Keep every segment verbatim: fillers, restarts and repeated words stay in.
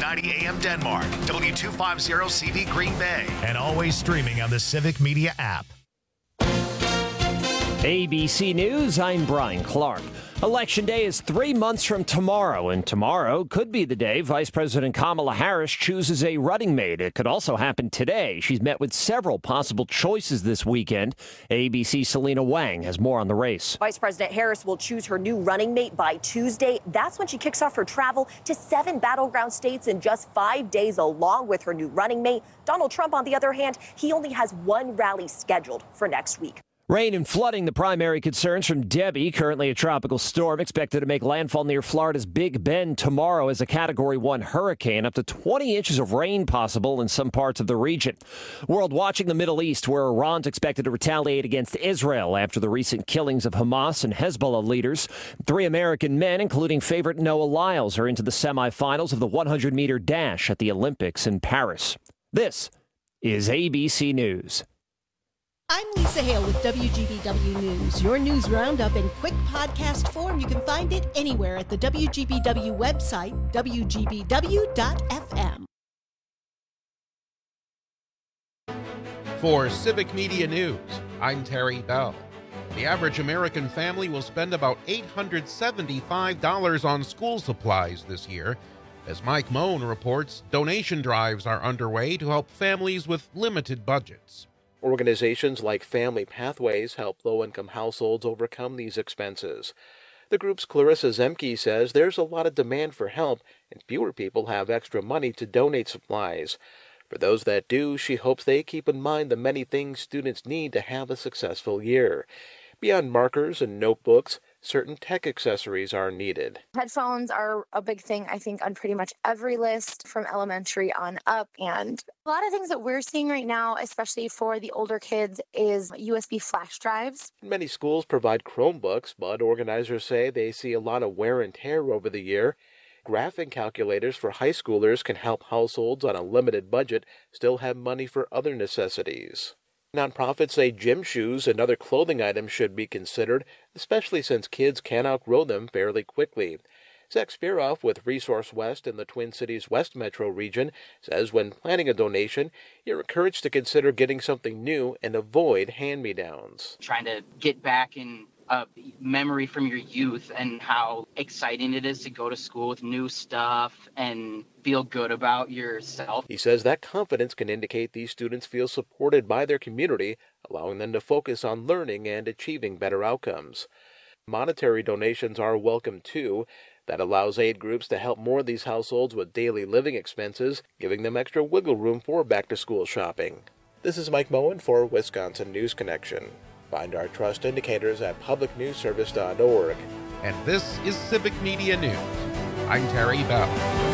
ninety A M Denmark, W two fifty C V Green Bay, and always streaming on the Civic Media app. A B C News, I'm Brian Clark. Election Day is three months from tomorrow, and tomorrow could be the day Vice President Kamala Harris chooses a running mate. It could also happen today. She's met with several possible choices this weekend. A B C's Selena Wang has more on the race. Vice President Harris will choose her new running mate by Tuesday. That's when she kicks off her travel to seven battleground states in just five days, along with her new running mate. Donald Trump, on the other hand, he only has one rally scheduled for next week. Rain and flooding, the primary concerns from Debbie, currently a tropical storm expected to make landfall near Florida's Big Bend tomorrow as a Category one hurricane. Up to twenty inches of rain possible in some parts of the region. World watching the Middle East, where Iran's expected to retaliate against Israel after the recent killings of Hamas and Hezbollah leaders. Three American men, including favorite Noah Lyles, are into the semifinals of the hundred meter dash at the Olympics in Paris. This is A B C News. I'm Lisa Hale with W G B W News, your news roundup in quick podcast form. You can find it anywhere at the W G B W website, W G B W dot F M. For Civic Media News, I'm Terry Bell. The average American family will spend about eight hundred seventy-five dollars on school supplies this year. As Mike Moen reports, donation drives are underway to help families with limited budgets. Organizations like Family Pathways help low-income households overcome these expenses. The group's Clarissa Zemke says there's a lot of demand for help and fewer people have extra money to donate supplies. For those that do, she hopes they keep in mind the many things students need to have a successful year. Beyond markers and notebooks, certain tech accessories are needed. Headphones are a big thing, I think, on pretty much every list from elementary on up. And a lot of things that we're seeing right now, especially for the older kids, is U S B flash drives. Many schools provide Chromebooks, but organizers say they see a lot of wear and tear over the year. Graphing calculators for high schoolers can help households on a limited budget still have money for other necessities. Nonprofits say gym shoes and other clothing items should be considered, especially since kids can outgrow them fairly quickly. Zach Spiroff with Resource West in the Twin Cities West Metro region says when planning a donation, you're encouraged to consider getting something new and avoid hand-me-downs. Trying to get back in a memory from your youth and how exciting it is to go to school with new stuff and feel good about yourself. He says that confidence can indicate these students feel supported by their community, allowing them to focus on learning and achieving better outcomes. Monetary donations are welcome too. That allows aid groups to help more of these households with daily living expenses, giving them extra wiggle room for back-to-school shopping. This is Mike Moen for Wisconsin News Connection. Find our trust indicators at public news service dot org. And this is Civic Media News. I'm Terry Bell.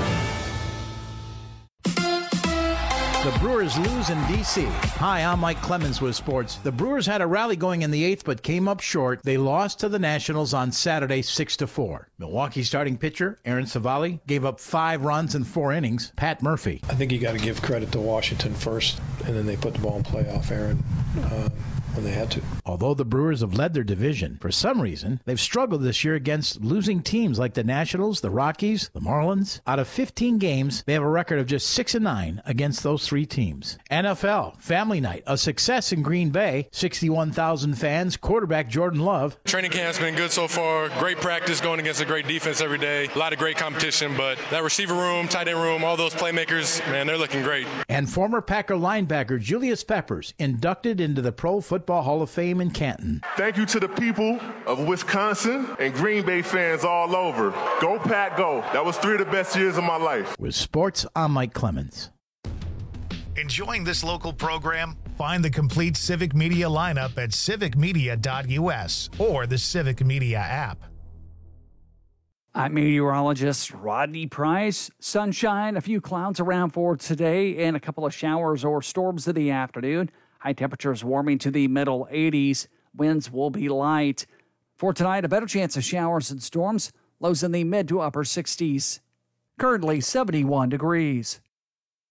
The Brewers lose in D C Hi, I'm Mike Clemens with sports. The Brewers had a rally going in the eighth, but came up short. They lost to the Nationals on Saturday, six to four. Milwaukee starting pitcher Aaron Savali gave up five runs in four innings. Pat Murphy. I think you got to give credit to Washington first, and then they put the ball in play off Aaron uh, when they had to. Although the Brewers have led their division, for some reason, they've struggled this year against losing teams like the Nationals, the Rockies, the Marlins. Out of fifteen games, they have a record of just six and nine against those three teams. N F L Family Night, a success in Green Bay. sixty-one thousand fans. Quarterback Jordan Love. Training camp's been good so far. Great practice going against a great defense every day. A lot of great competition, but that receiver room, tight end room, all those playmakers, man, they're looking great. And former Packer linebacker Julius Peppers inducted into the Pro Football Hall of Fame in Canton. Thank you to the people of Wisconsin and Green Bay fans all over. Go Pack, go. That was three of the best years of my life. With sports, I'm Mike Clemens. Enjoying this local program? Find the complete Civic Media lineup at civic media dot u s or the Civic Media app. I'm meteorologist Rodney Price. Sunshine, a few clouds around for today, and a couple of showers or storms in the afternoon. High temperatures warming to the middle eighties. Winds will be light. For tonight, a better chance of showers and storms. Lows in the mid to upper sixties. Currently seventy-one degrees.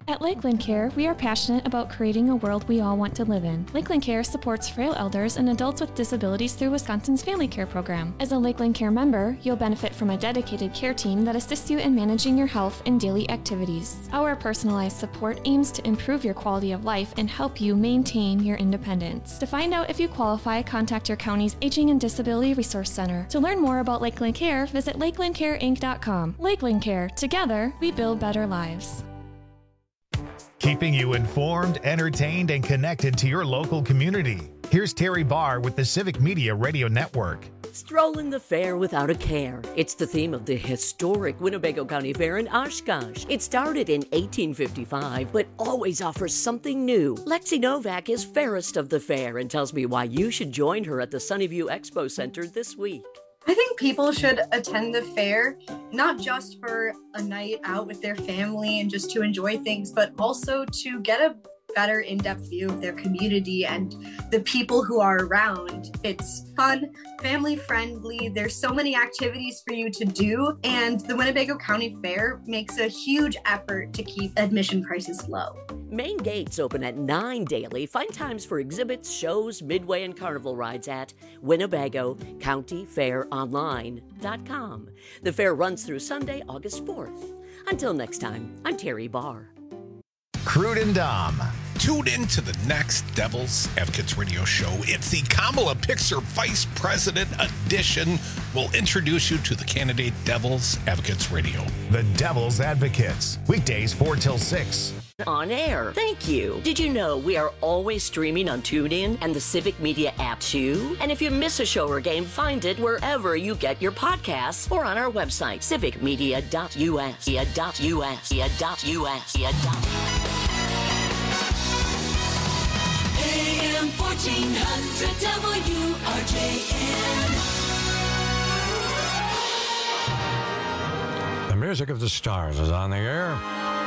At Lakeland Care, we are passionate about creating a world we all want to live in. Lakeland Care supports frail elders and adults with disabilities through Wisconsin's Family Care Program. As a Lakeland Care member, you'll benefit from a dedicated care team that assists you in managing your health and daily activities. Our personalized support aims to improve your quality of life and help you maintain your independence. To find out if you qualify, contact your county's Aging and Disability Resource Center. To learn more about Lakeland Care, visit lakeland care inc dot com. Lakeland Care. Together, we build better lives. Keeping you informed, entertained, and connected to your local community. Here's Terry Barr with the Civic Media Radio Network. Strolling the fair without a care. It's the theme of the historic Winnebago County Fair in Oshkosh. It started in eighteen fifty-five, but always offers something new. Lexi Novak is fairest of the fair and tells me why you should join her at the Sunnyview Expo Center this week. I think people should attend the fair, not just for a night out with their family and just to enjoy things, but also to get a better in-depth view of their community and the people who are around. It's fun, family-friendly. There's so many activities for you to do, and the Winnebago County Fair makes a huge effort to keep admission prices low. Main gates open at nine daily. Find times for exhibits, shows, midway, and carnival rides at Winnebago County Fair Online dot com. The fair runs through Sunday, August fourth. Until next time, I'm Terry Barr. Crude and Dom. Tune in to the next Devil's Advocates radio show. It's the Kamala Pixer Vice President edition. We'll introduce you to the candidate Devil's Advocates Radio. The Devil's Advocates. Weekdays four till six. On air. Thank you. Did you know we are always streaming on TuneIn and the Civic Media app too? And if you miss a show or game, find it wherever you get your podcasts or on our website, civic media dot U S. .us. .us. A M fourteen hundred W R J N. The Music of the Stars is on the air.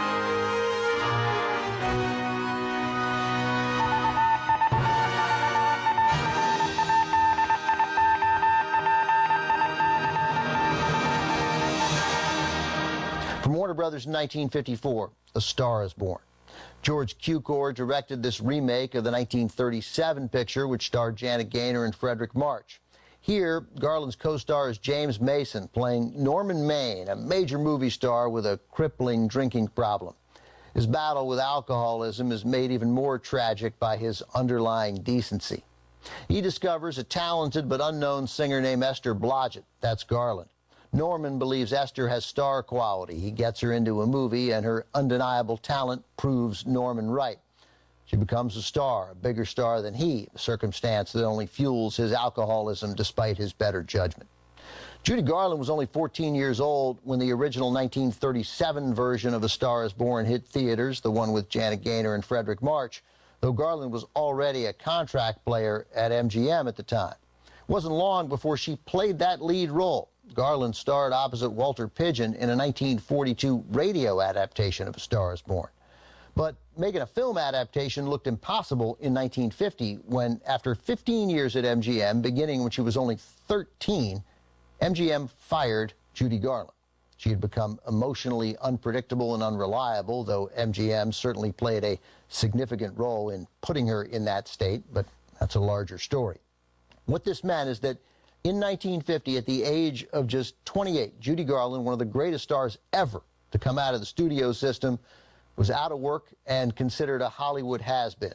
From Warner Brothers in nineteen fifty-four, A Star is Born. George Cukor directed this remake of the nineteen thirty-seven picture, which starred Janet Gaynor and Frederick March. Here, Garland's co-star is James Mason, playing Norman Maine, a major movie star with a crippling drinking problem. His battle with alcoholism is made even more tragic by his underlying decency. He discovers a talented but unknown singer named Esther Blodgett. That's Garland. Norman believes Esther has star quality. He gets her into a movie, and her undeniable talent proves Norman right. She becomes a star, a bigger star than he, a circumstance that only fuels his alcoholism despite his better judgment. Judy Garland was only fourteen years old when the original nineteen thirty-seven version of A Star is Born hit theaters, the one with Janet Gaynor and Frederick March, though Garland was already a contract player at M G M at the time. It wasn't long before she played that lead role. Garland starred opposite Walter Pidgeon in a nineteen forty-two radio adaptation of A Star is Born. But making a film adaptation looked impossible in nineteen fifty when, after fifteen years at M G M, beginning when she was only thirteen, M G M fired Judy Garland. She had become emotionally unpredictable and unreliable, though M G M certainly played a significant role in putting her in that state, but that's a larger story. What this meant is that in nineteen fifty, at the age of just twenty-eight, Judy Garland, one of the greatest stars ever to come out of the studio system, was out of work and considered a Hollywood has-been.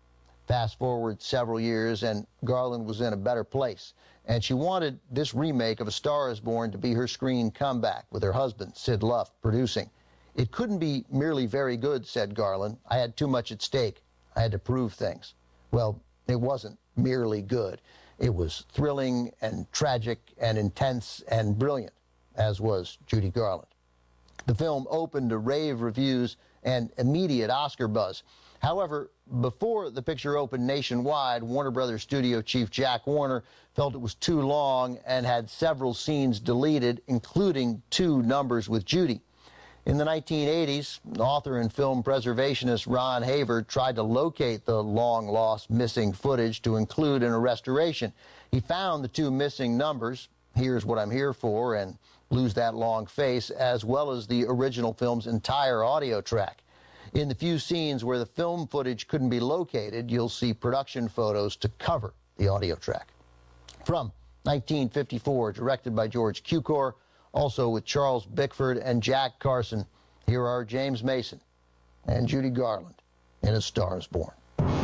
Fast forward several years, and Garland was in a better place. And she wanted this remake of A Star is Born to be her screen comeback, with her husband, Sid Luft, producing. It couldn't be merely very good, said Garland. I had too much at stake. I had to prove things. Well, it wasn't merely good. It was thrilling and tragic and intense and brilliant, as was Judy Garland. The film opened to rave reviews and immediate Oscar buzz. However, before the picture opened nationwide, Warner Brothers studio chief Jack Warner felt it was too long and had several scenes deleted, including two numbers with Judy. In the nineteen eighties, author and film preservationist Ron Haver tried to locate the long-lost missing footage to include in a restoration. He found the two missing numbers, Here's What I'm Here For and Lose That Long Face, as well as the original film's entire audio track. In the few scenes where the film footage couldn't be located, you'll see production photos to cover the audio track. From nineteen fifty-four, directed by George Cukor, also with Charles Bickford and Jack Carson, here are James Mason and Judy Garland in A Star is Born.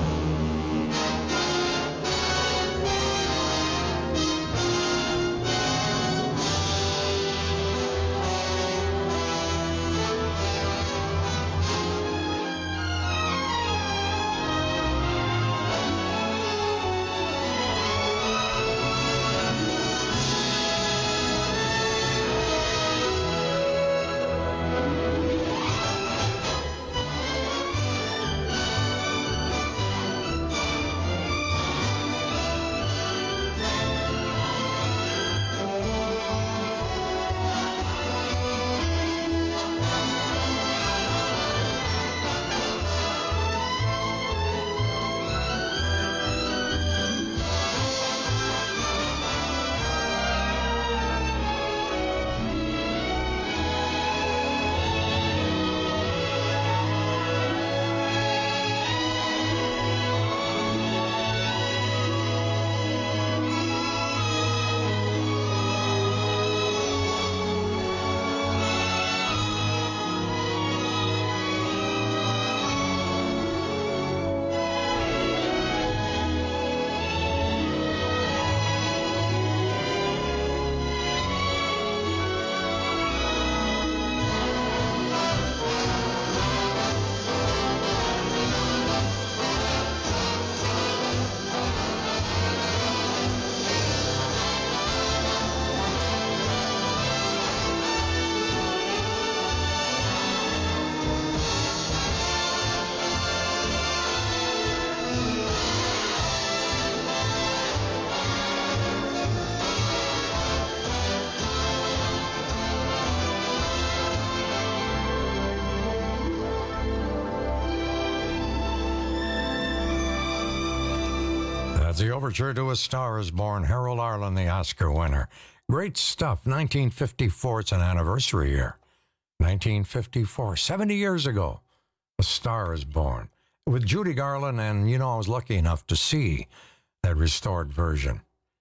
The overture to A Star is Born, Harold Arlen, the Oscar winner. Great stuff. nineteen fifty-four, it's an anniversary year. nineteen fifty-four, seventy years ago, A Star is Born. With Judy Garland, and, you know, I was lucky enough to see that restored version.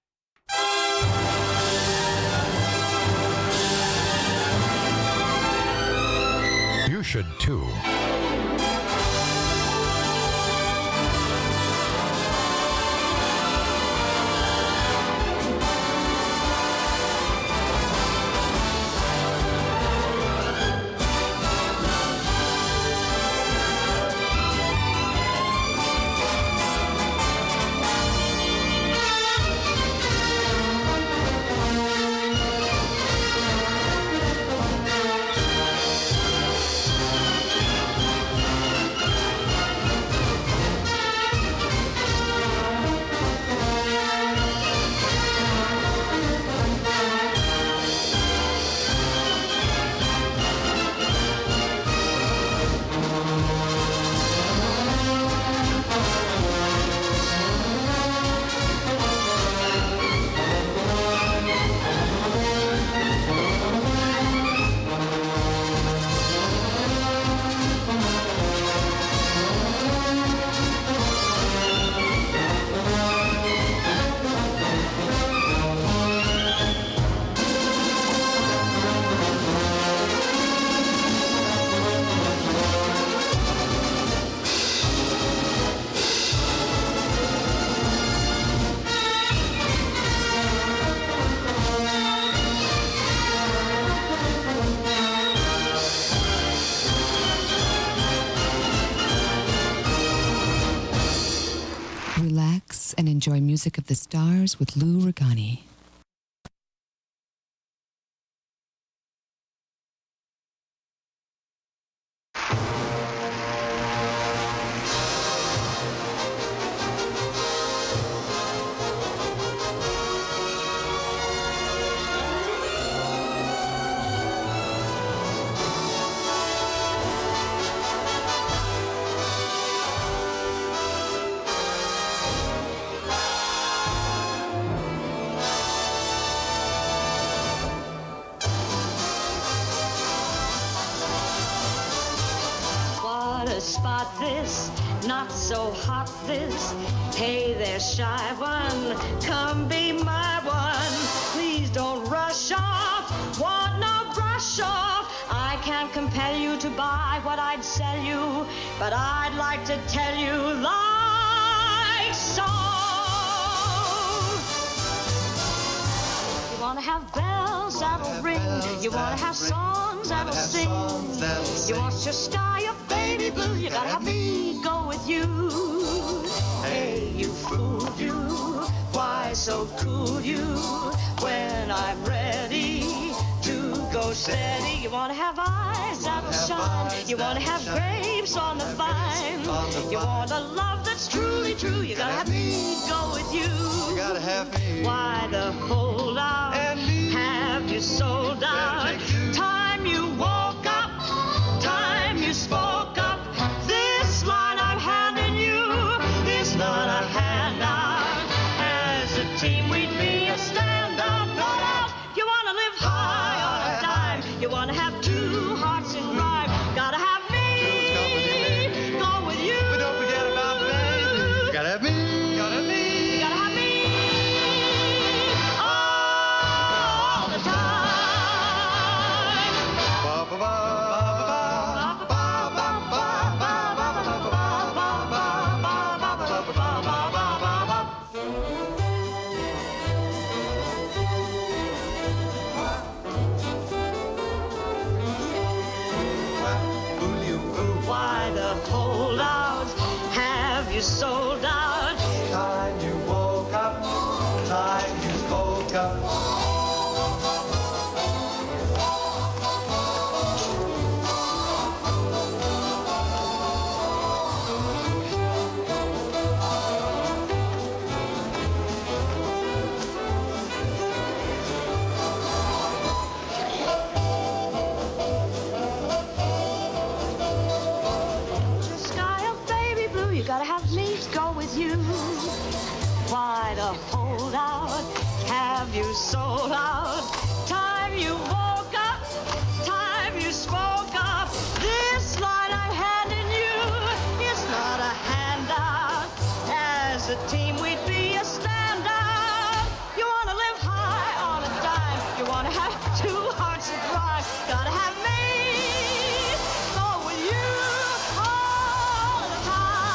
You should, too. And enjoy Music of the Stars with Lou Regani. to spot this, not so hot this. Hey there, shy one, come be my one. Please don't rush off, want no brush off. I can't compel you to buy what I'd sell you, but I'd like to tell you like so. You wanna have bells that'll ring, you wanna have songs that'll sing. You want your sky, your baby blue, you gotta have me go with you. Hey, you fool you, why so cool you? When I'm ready to go steady, you wanna have eyes that'll shine, you wanna have grapes on the vine. You want a love that's truly true, you gotta have me go with you. You gotta have me. Why the holdout? Have you sold out? Time you woke up, time you spoke up. This line I'm handing you is not a handout. As a team we'd be a stand-up, no doubt. You wanna live high on a dime, you wanna have two hearts in rhyme. Gotta have me, go with you. But don't forget about me. You gotta have me, gotta have me. You gotta have me all the time. Why the holdout? Have you sold out? Time you woke up, time you spoke up. Sky of baby blue, you gotta have me go with you. Why the holdout? Have you sold out? Time you woke up, time you spoke up. This line I'm handing you is not a handout. As a team we'd be a stand-up. You wanna live high on a dime, you wanna have two hearts of rhyme. Gotta have me go with you all the time.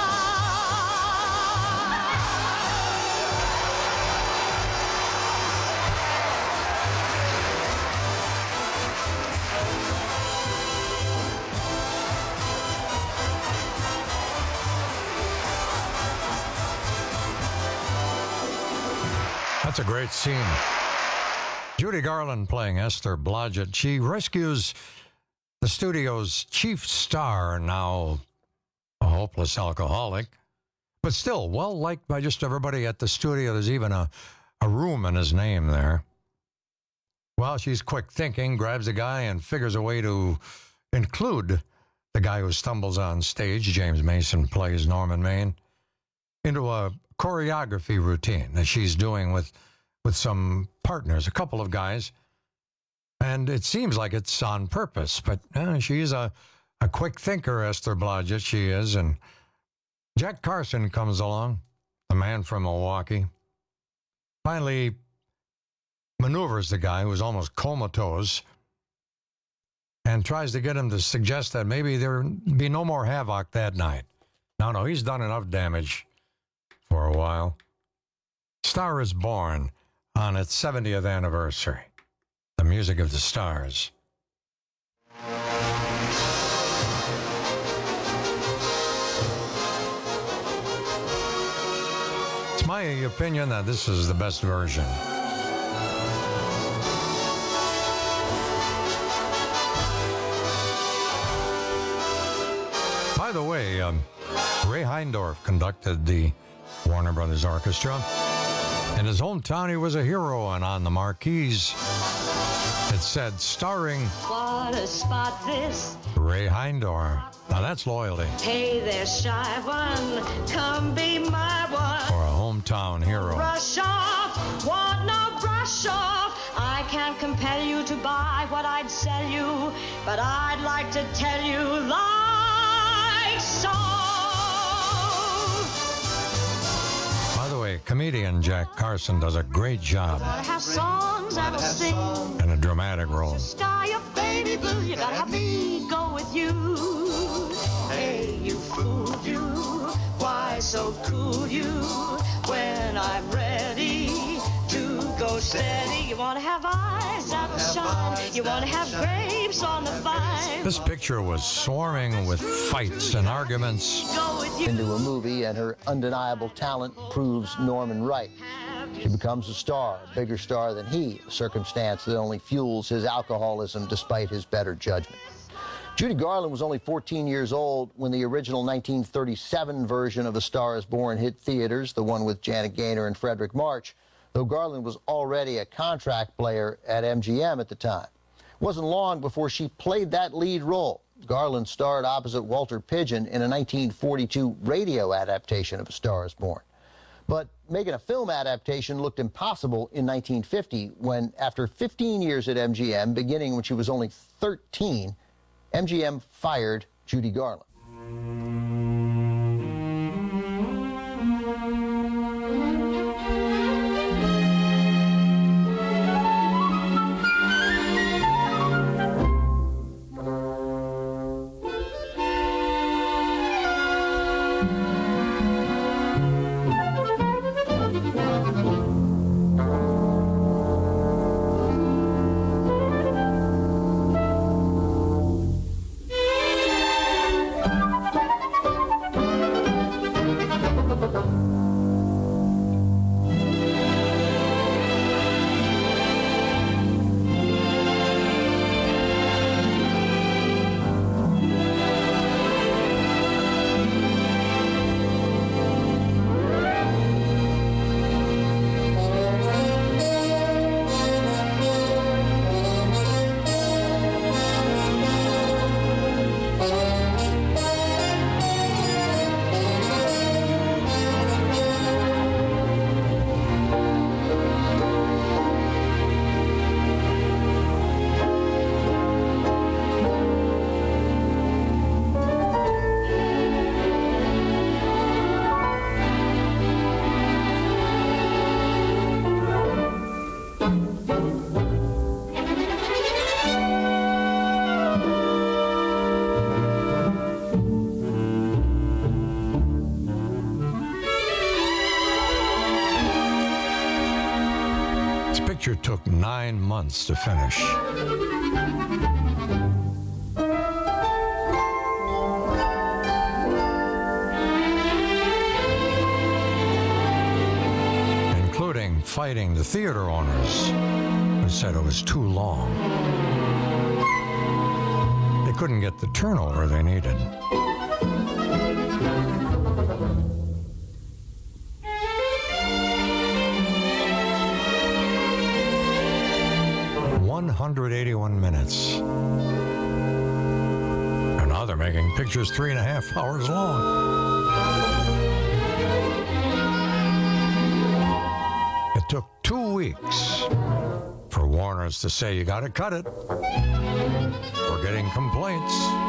That's a great scene. Judy Garland playing Esther Blodgett. She rescues the studio's chief star, now a hopeless alcoholic, but still well-liked by just everybody at the studio. There's even a, a room in his name there. Well, she's quick thinking, grabs a guy and figures a way to include the guy who stumbles on stage, James Mason plays Norman Maine, into a choreography routine that she's doing with with some partners, a couple of guys. And it seems like it's on purpose, but uh, she's a, a quick thinker, Esther Blodgett, she is. And Jack Carson comes along, the man from Milwaukee, finally maneuvers the guy who's almost comatose and tries to get him to suggest that maybe there be no more havoc that night. No, no, he's done enough damage for a while. Star is Born on its seventieth anniversary. The music of the stars. It's my opinion that this is the best version. By the way, um, Ray Heindorf conducted the Warner Brothers Orchestra. In his hometown, he was a hero, and on the marquees, it said, starring What a spot this. Ray Heindorf. Now that's loyalty Hey there, shy one, come be my one. for a hometown hero. Rush off, want no brush off. I can't compel you to buy what I'd sell you, but I'd like to tell you like comedian Jack Carson does a great job Gotta have songs that'll sing. in a dramatic role. Sky of baby blue, you gotta have me go with you. Hey, you fool, you. Why so cool, you? When I'm ready to go steady, you wanna have eyes that'll shine. You wanna have grapes on the vine. This picture was swarming with fights and arguments. Into a movie, and her undeniable talent proves Norman right. She becomes a star, a bigger star than he, a circumstance that only fuels his alcoholism despite his better judgment. Judy Garland was only fourteen years old when the original nineteen thirty-seven version of A Star is Born hit theaters, the one with Janet Gaynor and Frederick March, though Garland was already a contract player at M G M at the time. It wasn't long before she played that lead role. Garland starred opposite Walter Pidgeon in a nineteen forty-two radio adaptation of A Star is Born. But making a film adaptation looked impossible in nineteen fifty when, after fifteen years at M G M, beginning when she was only thirteen, M G M fired Judy Garland. It took nine months to finish. Including fighting the theater owners who said it was too long. They couldn't get the turnover they needed. one hundred eighty-one minutes. And now they're making pictures three and a half hours long. It took two weeks for Warner's to say, you gotta cut it. We're getting complaints.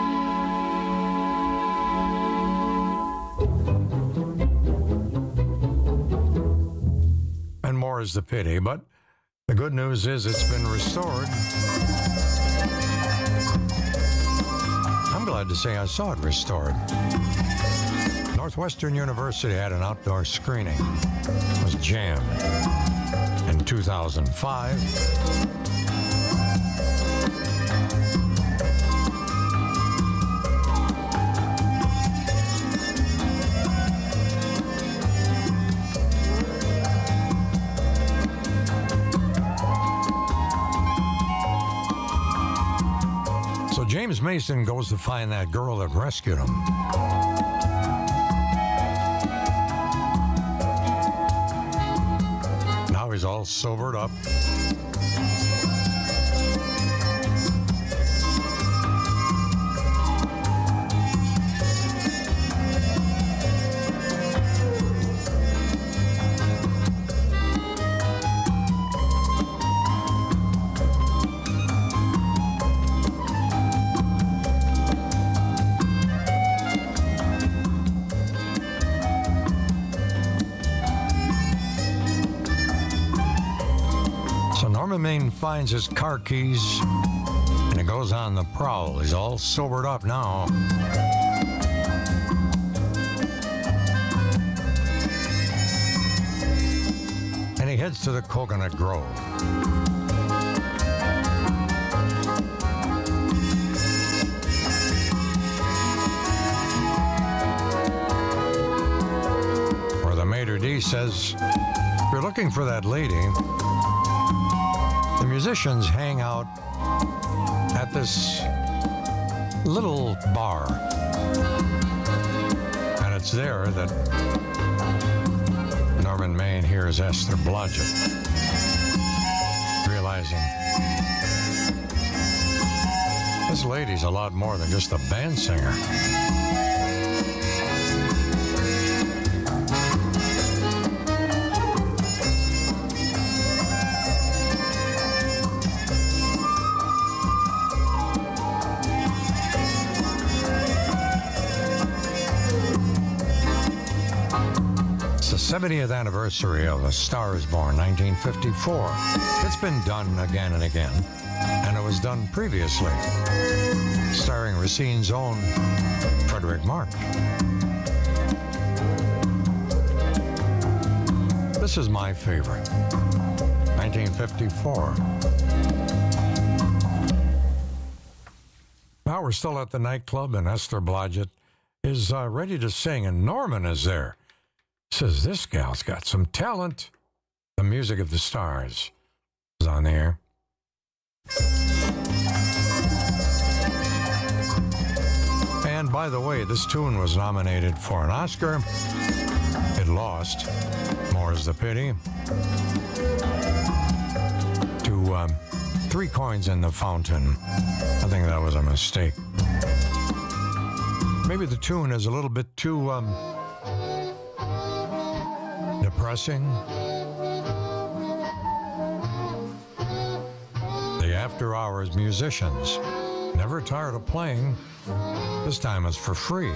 And more is the pity, but the good news is it's been restored. I'm glad to say I saw it restored. Northwestern University had an outdoor screening. It was jammed. In two thousand five, James Mason goes to find that girl that rescued him. Now he's all sobered up. Main finds his car keys and he goes on the prowl. He's all sobered up now. And he heads to the Coconut Grove. Where the maitre d' says, if you're looking for that lady, the musicians hang out at this little bar. And it's there that Norman Maine hears Esther Blodgett, realizing this lady's a lot more than just a band singer. seventieth anniversary of A Star is Born, nineteen fifty-four. It's been done again and again, and it was done previously, starring Racine's own Frederick March. This is my favorite, nineteen fifty-four. Now we're still at the nightclub, and Esther Blodgett is uh, ready to sing, and Norman is there. Says, this gal's got some talent. The Music of the Stars is on the air. And by the way, this tune was nominated for an Oscar. It lost, more's the pity, to um, Three Coins in the Fountain. I think that was a mistake. Maybe the tune is a little bit too... Um, depressing. The After Hours musicians, never tired of playing. This time it's for free.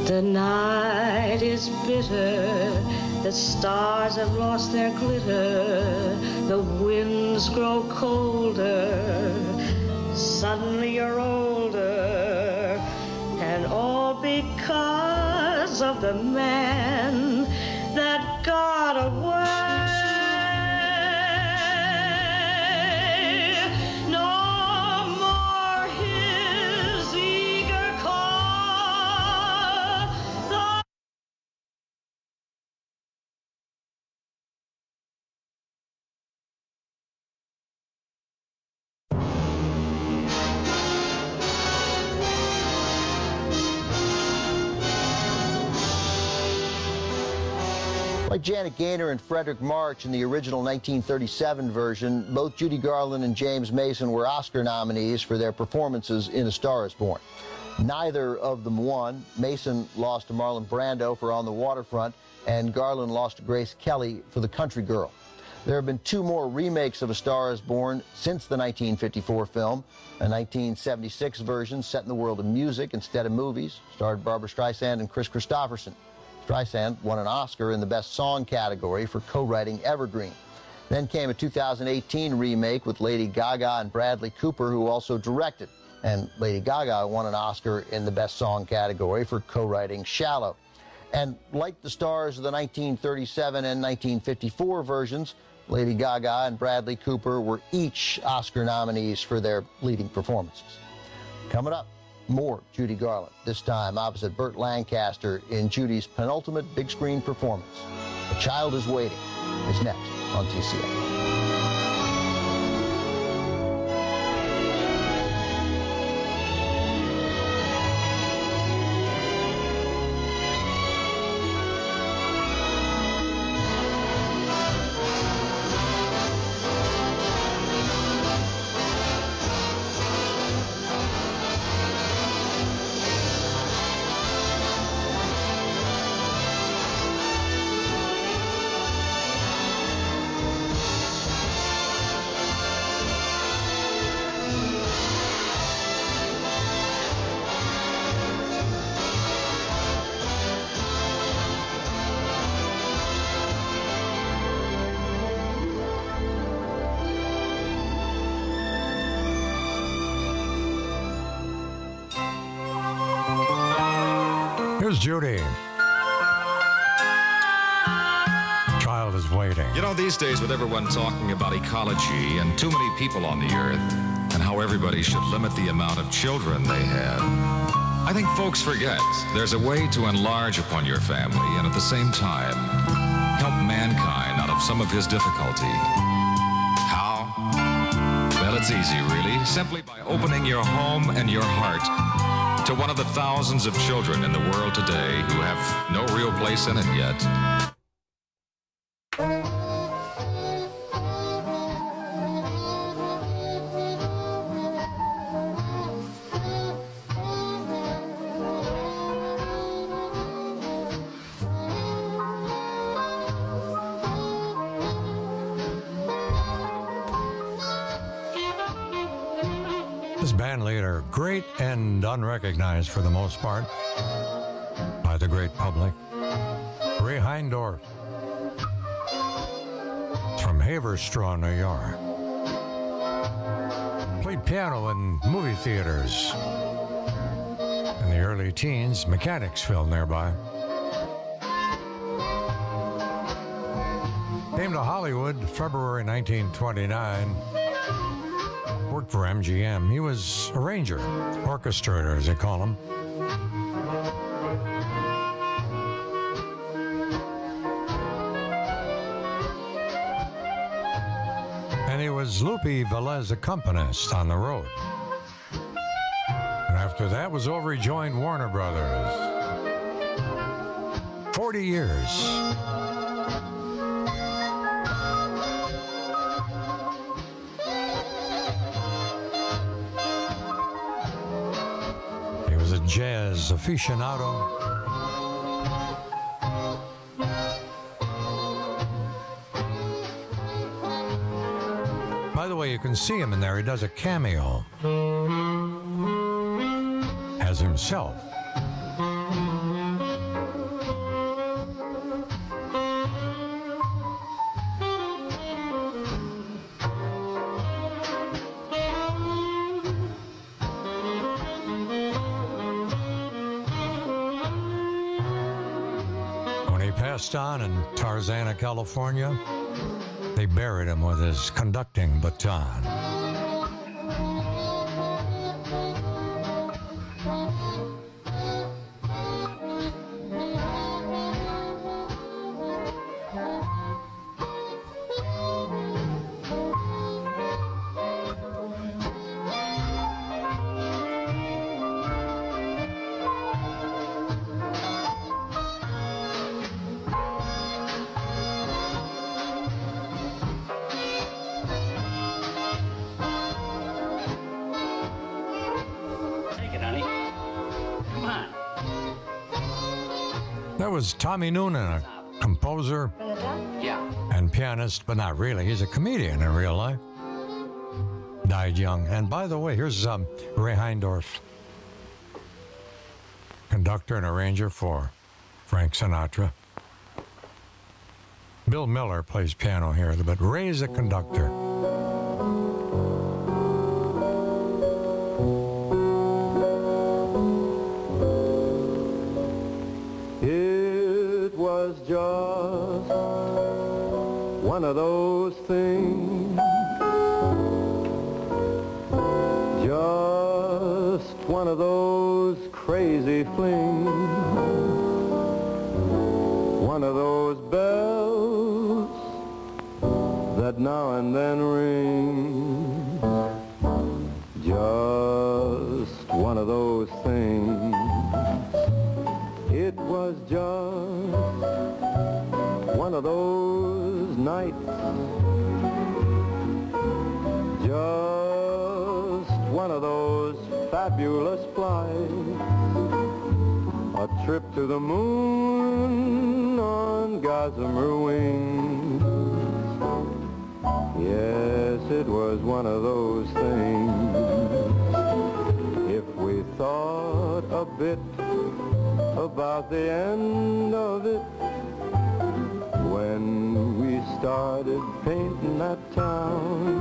The night is bitter, the stars have lost their glitter, the winds grow colder, suddenly you're older, and all because of the man that got away. Like Janet Gaynor and Frederick March in the original nineteen thirty-seven version, both Judy Garland and James Mason were Oscar nominees for their performances in A Star is Born. Neither of them won. Mason lost to Marlon Brando for On the Waterfront, and Garland lost to Grace Kelly for The Country Girl. There have been two more remakes of A Star is Born since the nineteen fifty-four film. A nineteen seventy-six version set in the world of music instead of movies, starred Barbra Streisand and Kris Kristofferson. Streisand won an Oscar in the Best Song category for co-writing Evergreen. Then came a two thousand eighteen remake with Lady Gaga and Bradley Cooper, who also directed. And Lady Gaga won an Oscar in the Best Song category for co-writing Shallow. And like the stars of the nineteen thirty-seven and nineteen fifty-four versions, Lady Gaga and Bradley Cooper were each Oscar nominees for their leading performances. Coming up, more Judy Garland, this time opposite Burt Lancaster in Judy's penultimate big screen performance. A Child is Waiting is next on T C A. Here's Judy. Child is waiting. You know, these days with everyone talking about ecology and too many people on the earth and how everybody should limit the amount of children they have, I think folks forget there's a way to enlarge upon your family and at the same time help mankind out of some of his difficulty. How? Well, it's easy, really. Simply by opening your home and your heart to one of the thousands of children in the world today who have no real place in it yet. This band leader, great and unrecognized for the most part by the great public, Ray Heindorf. It's from Haverstraw, New York. Played piano in movie theaters. In the early teens, Mechanicsville nearby. Came to Hollywood February nineteen twenty-nine. Worked for M G M. He was arranger, orchestrator, as they call him. And he was Lupe Velez accompanist on the road. And after that was over, he joined Warner Brothers. Forty years. Jazz aficionado. By the way, you can see him in there. He does a cameo as himself. Gaston in Tarzana, California. They buried him with his conducting baton. That was Tommy Noonan, a composer Yeah. and pianist, but not really. He's a comedian in real life. Died young. And by the way, here's um, Ray Heindorf, conductor and arranger for Frank Sinatra. Bill Miller plays piano here, but Ray's a conductor. It was just one of those things, just one of those crazy flings, one of those bells that now and then ring, just one of those things. It was just one of those nights, just one of those fabulous flights, a trip to the moon on gossamer wings. Yes, it was one of those things. If we thought a bit about the end of it, when we started painting that town,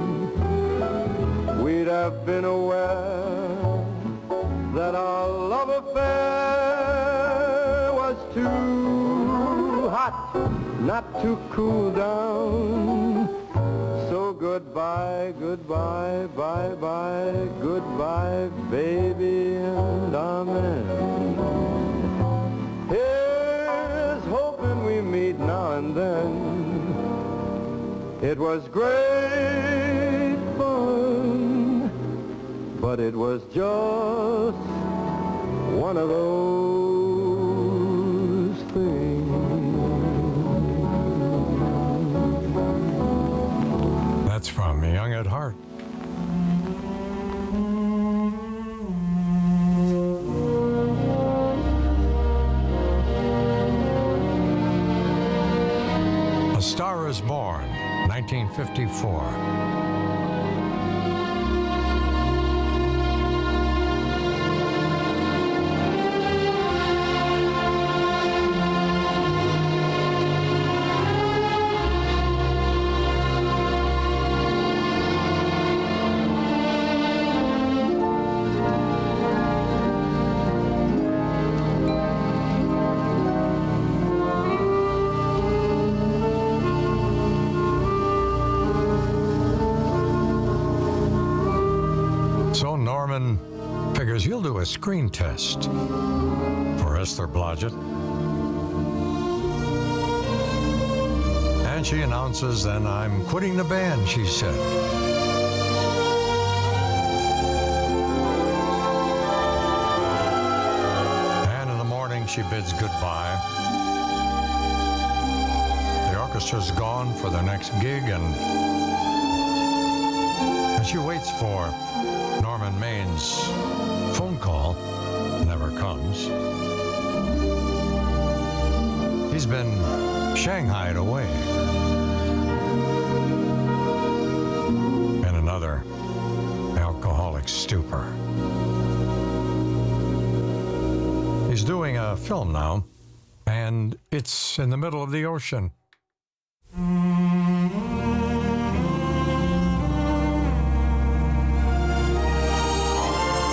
we'd have been aware that our love affair was too hot not to cool down. So goodbye, goodbye, bye-bye, goodbye, baby, and amen. Here's hoping we meet now and then. It was great fun, but it was just one of those things. That's from Young at Heart. A Star is Born, nineteen fifty-four. So Norman figures he'll do a screen test for Esther Blodgett. And she announces, then I'm quitting the band, she said. And in the morning, she bids goodbye. The orchestra's gone for their next gig, and, and she waits for Norman Main's phone call. Never comes. He's been shanghaied away in another alcoholic stupor. He's doing a film now, and it's in the middle of the ocean.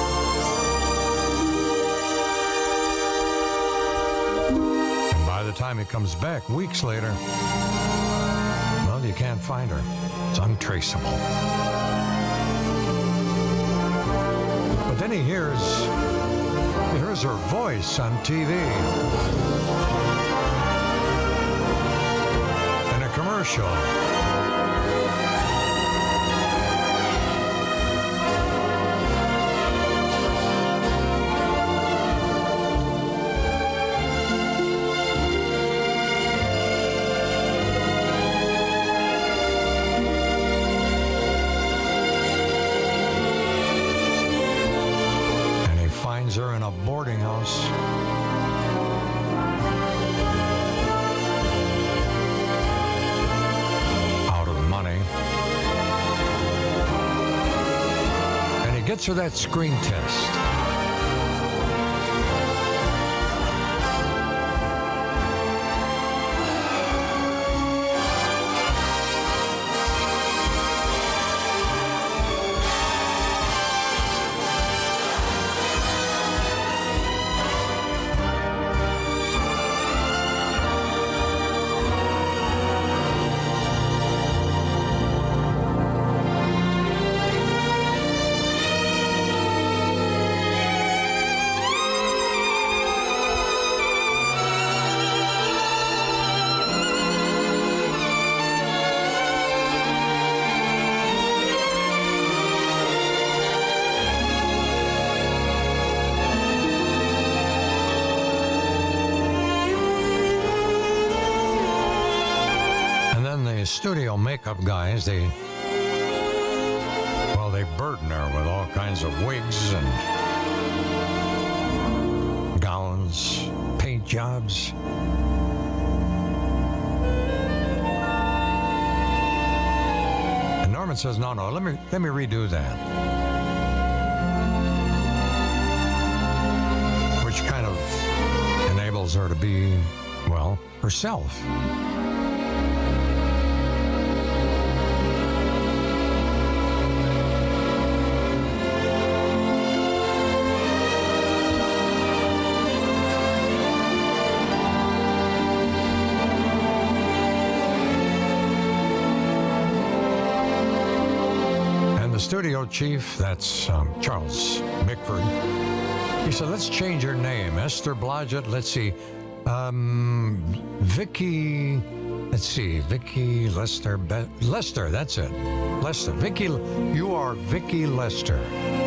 By the time he comes back weeks later, well, you can't find her. It's untraceable. But then he hears, he hears her voice on T V. In a commercial. Her in a boarding house. Out of money. And he gets her that screen test. Studio makeup guys, they, well, they burden her with all kinds of wigs and gowns, paint jobs. And Norman says, no, no, let me, let me redo that. Which kind of enables her to be, well, herself. Studio chief, that's um, Charles Bickford. He said, let's change her name. Esther Blodgett, let's see. Um, Vicky, let's see. Vicky Lester, Be- Lester, that's it. Lester, Vicky, you are Vicky Lester.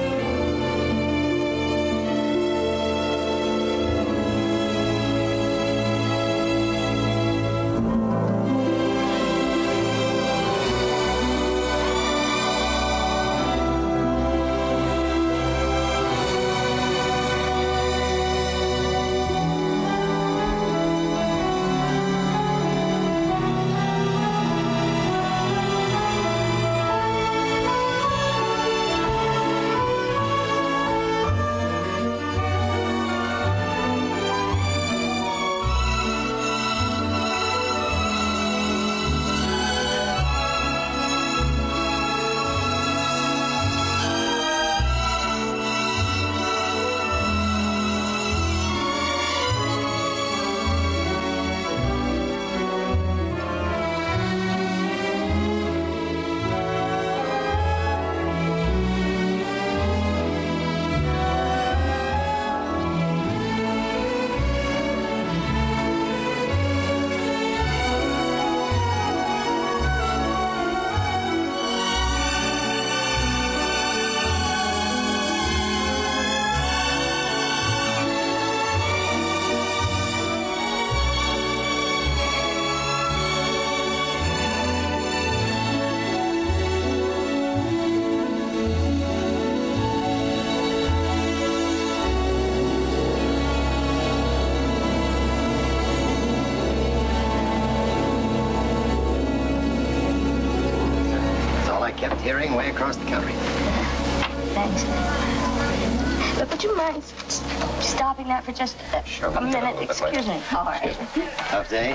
kept hearing way across the country. Thanks. But would you mind stopping that for just a, sure, a minute? A Excuse me. All right. Tough day?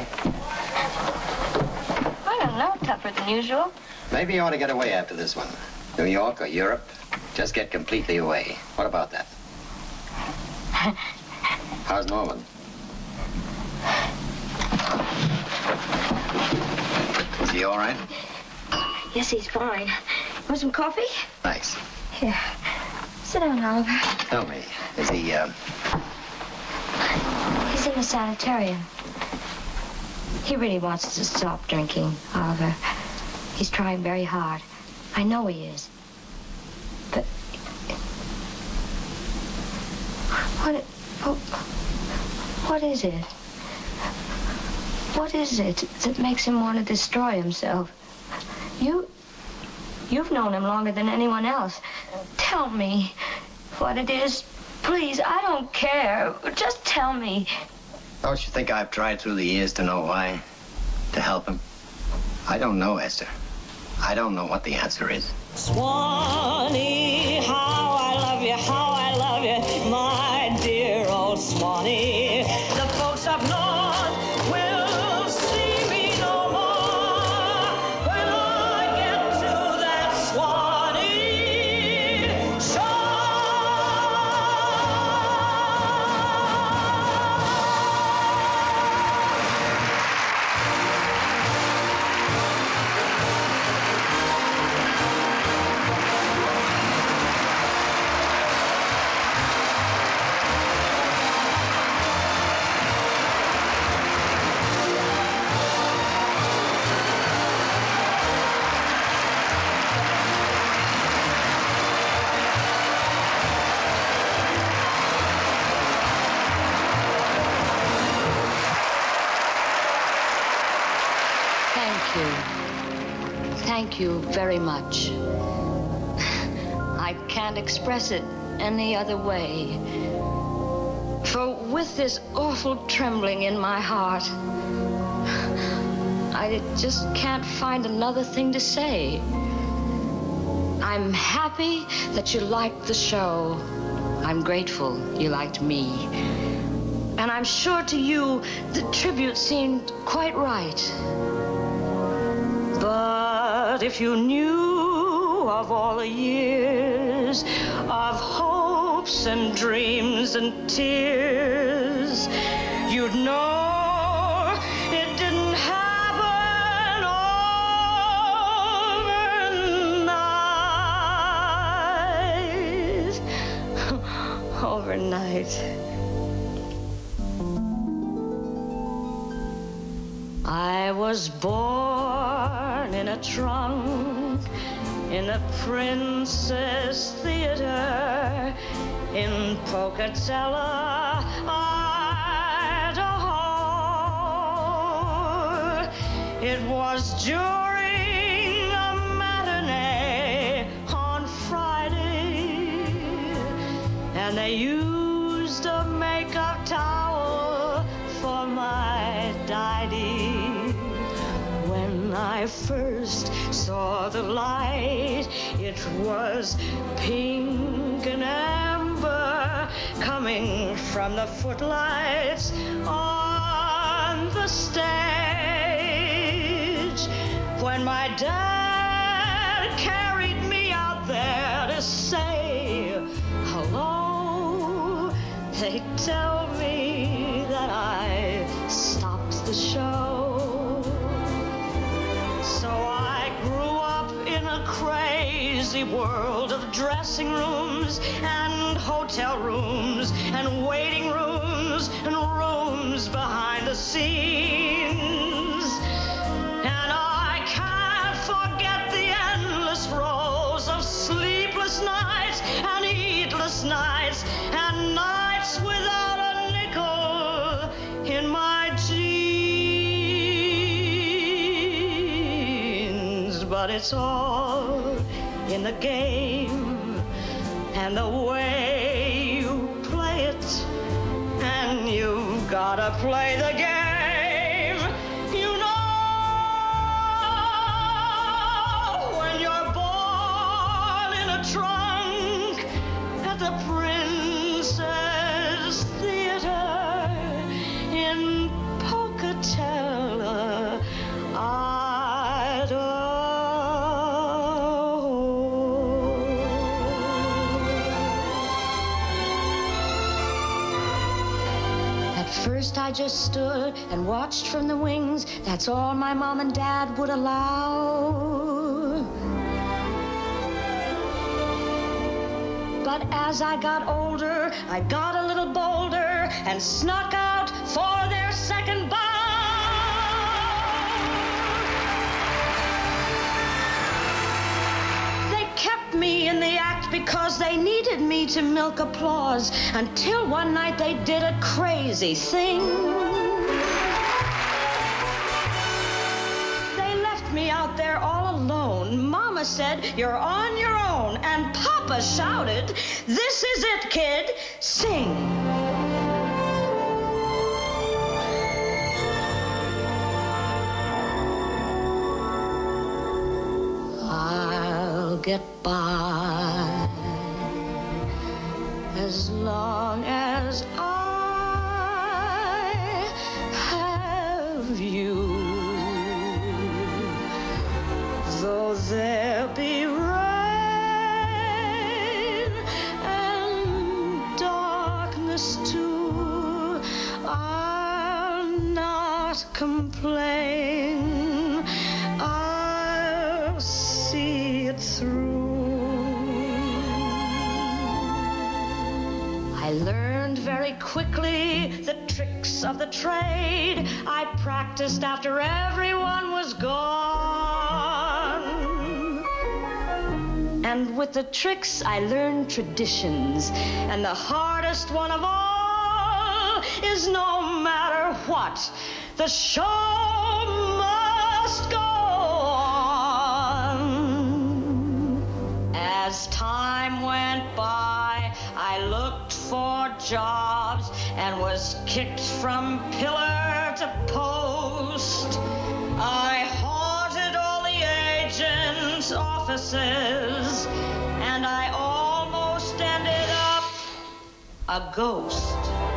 I don't know. Tougher than usual. Maybe you ought to get away after this one. New York or Europe. Just get completely away. What about that? How's Norman? Is he all right? Yes, he's fine. Want some coffee? Thanks. Here. Sit down, Oliver. Tell me, is he, uh... He's in the sanitarium. He really wants to stop drinking, Oliver. He's trying very hard. I know he is. But... What... Oh, what is it? What is it that makes him want to destroy himself? You... You've known him longer than anyone else. Tell me what it is. Please, I don't care. Just tell me. Don't you think I've tried through the years to know why? To help him? I don't know, Esther. I don't know what the answer is. Swanee, how I love you, how I love you, my dear old Swanee. The folks up north will see me no more when I get to that Swanee shore. Thank you. Thank you very much. I can't express it any other way. For with this awful trembling in my heart, I just can't find another thing to say. I'm happy that you liked the show. I'm grateful you liked me. And I'm sure to you the tribute seemed quite right. But if you knew of all the years of hopes and dreams and tears, you'd know it didn't happen overnight. Overnight. I was born in a trunk in a Princess Theater in Pocatello, Idaho. It was during a matinee on Friday, and they used a makeup towel for my daddy. When I first saw the light, it was pink and amber coming from the footlights on the stage. When my dad carried me out there to say hello, they tell me that I stopped the show. So I grew up in a crazy world of dressing rooms and hotel rooms and waiting rooms and rooms behind the scenes. And I can't forget the endless rows of sleepless nights and heedless nights and nights without a nickel in my jeans. But it's all in the game and the way you play it, and you've gotta play the game. You know, when you're born in a trunk at the Princess Theater in Pocatello, Idaho. At At first I just stood and watched from the wings. That's all my mom and dad would allow. But as I got older, I got a little bolder and snuck out for their second bout. They kept me in the act because they needed me to milk applause, until one night they did a crazy thing. They left me out there all alone. Mama said, "You're on your own," and Papa shouted, "This is it, kid, sing." I'll get by as long as I have you. Though there be rain and darkness too, I'll not complain. I'll see it through. I learned very quickly the tricks of the trade. I practiced after everyone was gone. And with the tricks, I learned traditions. And the hardest one of all is no matter what, the show must go on. As time went by, I looked for jobs and was kicked from pillar to post. I haunted all the agents' offices, and I almost ended up a ghost.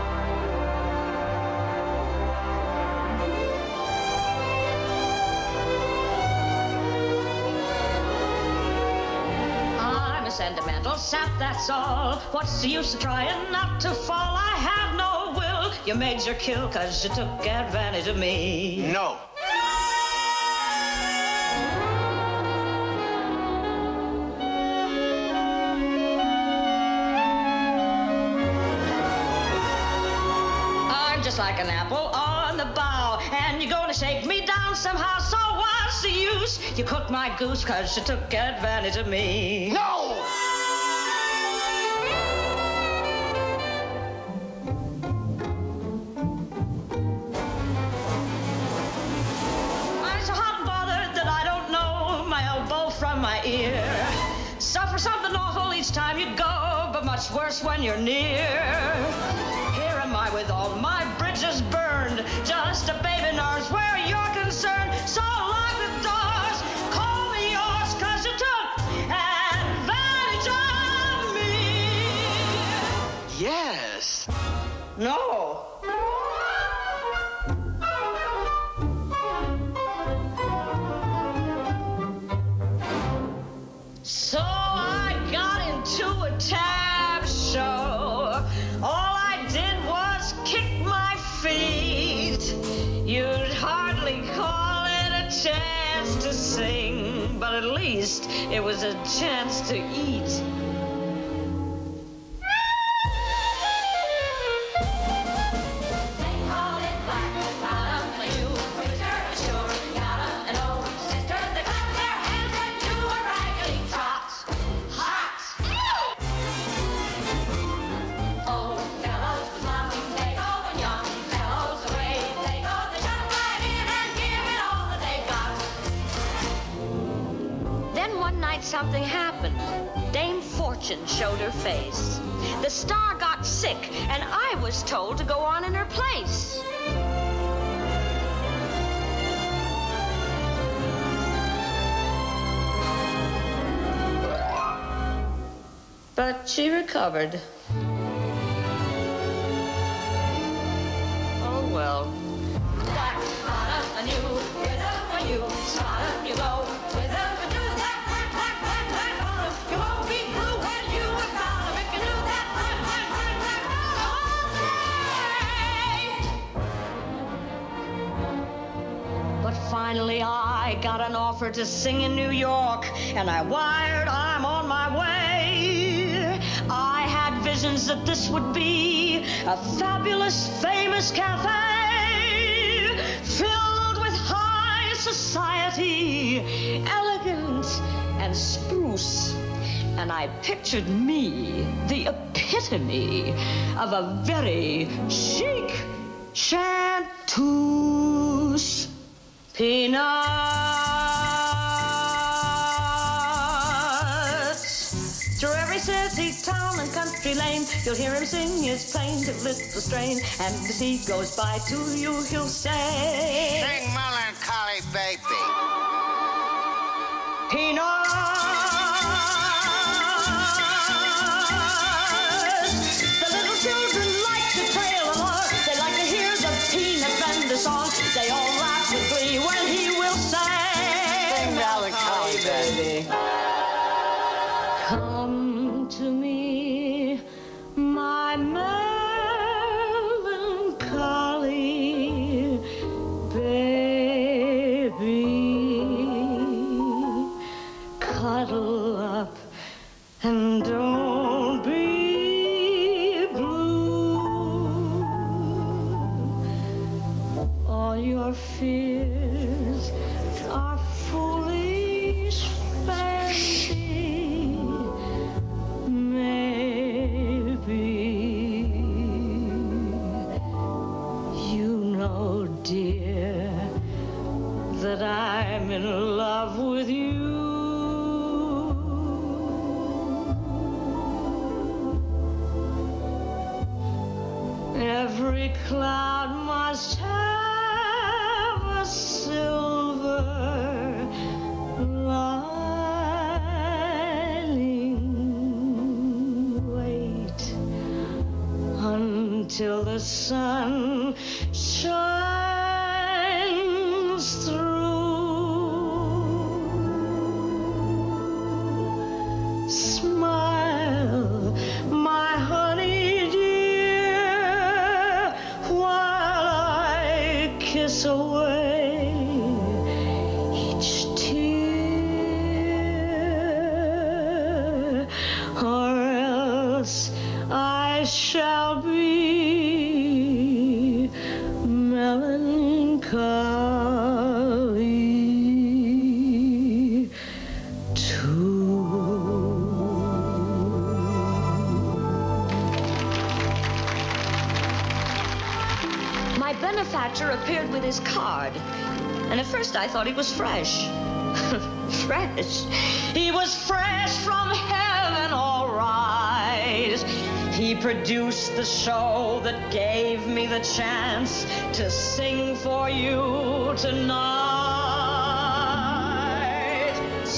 Sentimental sap, that's all. What's the use of trying not to fall? I have no will. You made your kill cause you took advantage of me. No. I'm just like an apple on the bough, and you're gonna shake me down somehow, so what's the use? You cooked my goose cause you took advantage of me. No! I'm so hot and bothered that I don't know my elbow from my ear. Suffer something awful each time you go, but much worse when you're near. Here am I with all my bridges burned, just a baby nurse where you're concerned. So lock the doors, call me yours, cause you took advantage of me. Yes. No. So I got into a tab show. All I did was kick my feet. You'd hardly call it a chance to sing, but at least it was a chance to eat. Something happened. Dame Fortune showed her face. The star got sick, and I was told to go on in her place. But she recovered. Oh, well. Finally, I got an offer to sing in New York, and I wired I'm on my way. I had visions that this would be a fabulous, famous cafe filled with high society, elegant and spruce. And I pictured me, the epitome of a very chic chanteuse. Peanuts. Through every city, town, and country lane, you'll hear him sing his plaintive little strain. And as he goes by to you, he'll say, "Sing Melancholy Baby." Peanuts. Song. They all laugh with glee when he will say, "Sing Melancholy Baby." Come to me, my melancholy baby. Cuddle up and don't be your fears are foolish fancy. Maybe you know, dear, that I'm in love with you. Every cloud must have silver lining. Wait until the sun shines through. Smile, my honey dear, while I kiss away shall be melancholy too. My benefactor appeared with his card, and at first I thought he was fresh. Fresh? He was fresh from heaven, all right. He produced the show that gave me the chance to sing for you tonight.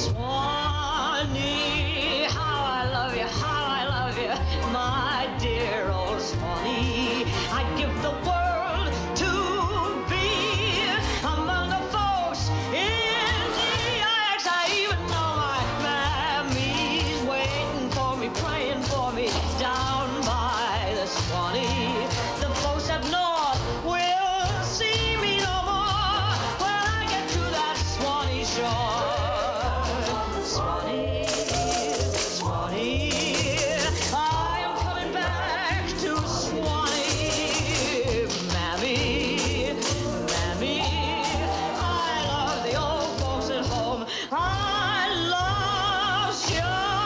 Swanee, how I love you, how I love you, my dear old Swanee. I'd give the world to be among the folks in G I X. I even know my mammy's waiting for me, praying for me down Swanee. The folks up north will see me no more when I get to that Swanee shore. Swanee, Swanee, I am coming back to Swanee. Mammy, Mammy, I love the old folks at home. I love you.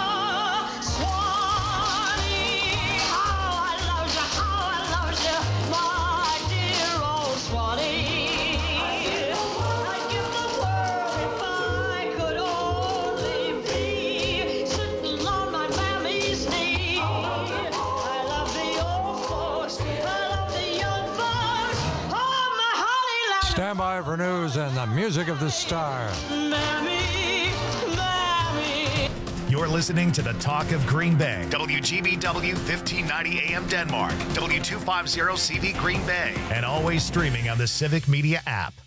Stand by for news and the music of the star. Mammy, Mammy. You're listening to the Talk of Green Bay. W G B W fifteen ninety A M Denmark. W two fifty C V Green Bay. And always streaming on the Civic Media app.